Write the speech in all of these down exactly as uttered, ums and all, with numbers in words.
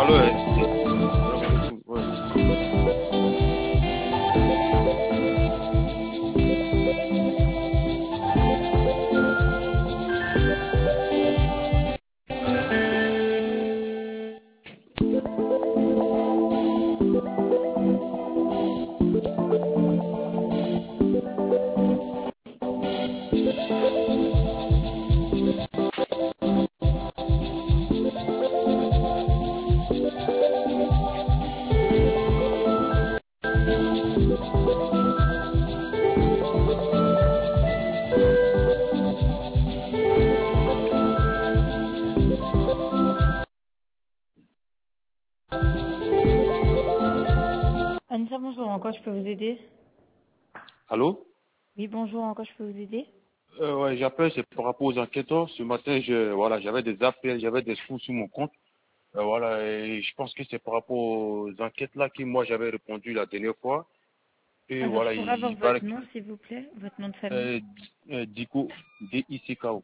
Allô, euh, c'est- ouais. Anissa, bonjour, en quoi je peux vous aider? Allô? Oui, bonjour, en quoi je peux vous aider? Euh, ouais, j'appelle, c'est par rapport aux enquêteurs. Ce matin, je, voilà, j'avais des appels, j'avais des sous sur mon compte. Euh, voilà, et je pense que c'est par rapport aux enquêtes là que moi j'avais répondu la dernière fois. Et Alors, je voilà, pourrais avoir il paraît votre que nom, s'il vous plaît, votre nom de famille. euh, euh, Diko, D I C K O.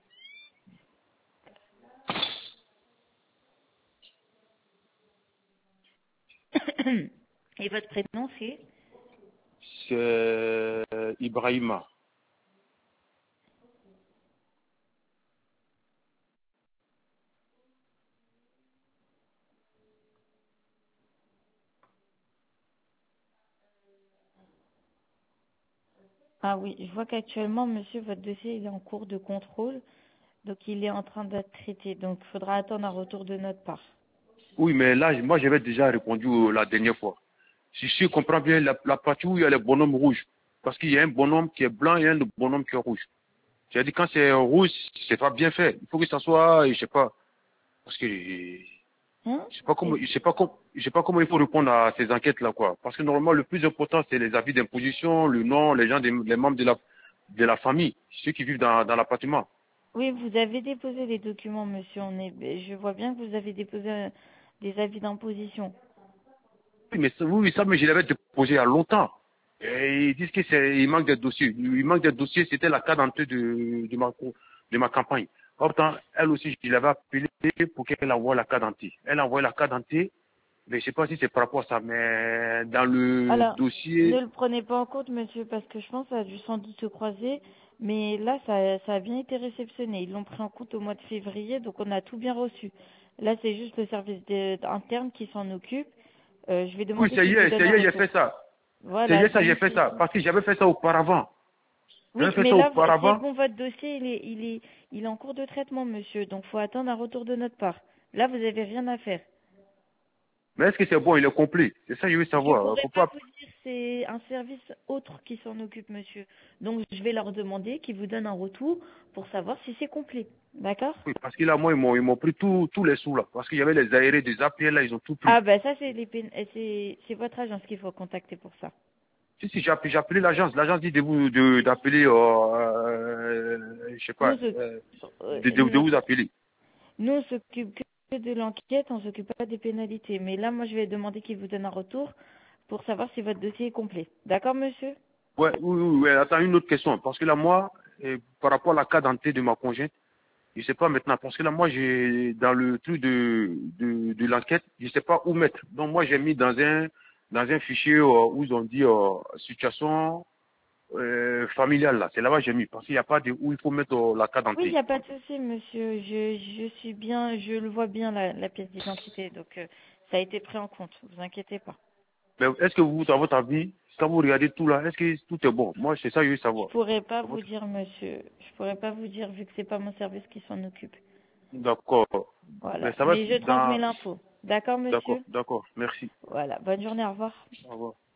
Et votre prénom, c'est? C'est euh, Ibrahima. Ah oui, je vois qu'actuellement, monsieur, votre dossier il est en cours de contrôle, donc il est en train d'être traité. Donc, il faudra attendre un retour de notre part. Oui, mais là, moi j'avais déjà répondu euh, la dernière fois. Si je comprends bien, la, la partie où il y a le bonhomme rouge, parce qu'il y a un bonhomme qui est blanc et un bonhomme qui est rouge. J'ai dit quand c'est rouge, c'est pas bien fait. Il faut que ça soit, je sais pas, parce que je Hein? sais pas comment, je sais pas comment, je sais pas comment il faut répondre à ces enquêtes là quoi. Parce que normalement le plus important c'est les avis d'imposition, le nom, les gens, des- les membres de la de la famille, ceux qui vivent dans, dans l'appartement. Oui, vous avez déposé les documents, monsieur. On est... Je vois bien que vous avez déposé euh, des avis d'imposition. Oui, mais ça, oui, ça, mais je l'avais déposé il y a longtemps. Et ils disent que c'est, il manque des dossiers. Il manque des dossiers, c'était la carte d'identité de, de ma, de ma campagne. Pourtant, elle aussi, je l'avais appelée pour qu'elle envoie la carte d'identité. Elle a envoyé la carte d'identité, mais je sais pas si c'est par rapport à ça, mais dans le Alors, ne dossier, le prenez pas en compte, monsieur, parce que je pense que ça a dû sans doute se croiser. Mais là, ça, ça a bien été réceptionné. Ils l'ont pris en compte au mois de février, donc on a tout bien reçu. Là, c'est juste le service de- interne qui s'en occupe. Euh, je vais oui, demander c'est qu'il vous hier, donne c'est un hier, j'ai retour. fait ça. C'est Voilà, hier, ça, j'ai donc... fait ça. Parce que j'avais fait ça auparavant. Oui, J'avais fait mais ça là, c'est auparavant. bon, votre dossier, il est, il est, il est en cours de traitement, monsieur. Donc, faut attendre un retour de notre part. Là, vous avez rien à faire. Mais est-ce que c'est bon, il est complet? C'est ça, que je veux Je savoir. pourrais Faut pas pas, vous dire, c'est un service autre qui s'en occupe, monsieur. Donc, je vais leur demander qu'ils vous donnent un retour pour savoir si c'est complet. D'accord? oui, parce que là, moi, ils m'ont, ils m'ont pris tous tous les sous, là. Parce qu'il y avait les aérés des A P L, là, ils ont tout pris. Ah, bah, ça, c'est les pén- euh, c'est, c'est votre agence qu'il faut contacter pour ça. Si, si, j'ai appelé, j'ai appelé l'agence. L'agence dit de vous, de, d'appeler, euh, euh, je sais Nous, pas, on s'oc- euh, euh, de, de, de nous, vous appeler. nous, on s'occupe que de l'enquête, on s'occupe pas des pénalités. Mais là, moi, je vais demander qu'ils vous donnent un retour pour savoir si votre dossier est complet. D'accord, monsieur? Ouais, oui, oui, oui, attends, une autre question. Parce que là, moi, euh, par rapport à la carte d'identité de ma conjointe, je sais pas maintenant. Parce que là, moi, j'ai, dans le truc de, de, de l'enquête, je sais pas où mettre. Donc, moi, j'ai mis dans un, dans un fichier euh, où ils ont dit, euh, situation, euh, familiale, là. C'est là-bas que j'ai mis. Parce qu'il n'y a pas de, où il faut mettre euh, la carte Oui, il d'identité. n'y a pas de souci, monsieur. Je, je suis bien, je le vois bien, la, la pièce d'identité. Donc, euh, ça a été pris en compte. Vous inquiétez pas. Mais est-ce que vous, dans votre avis, quand vous regardez tout là, est-ce que tout est bon? Moi, c'est ça que je veux Je savoir. pourrais pas Dans vous votre- dire, monsieur. Je pourrais pas vous dire, vu que c'est pas mon service qui s'en occupe. D'accord. Mais Voilà. ça va Mais je transmets dans... l'info. D'accord, D'accord, monsieur? d'accord. Merci. Voilà. Bonne journée. Au revoir. Au revoir.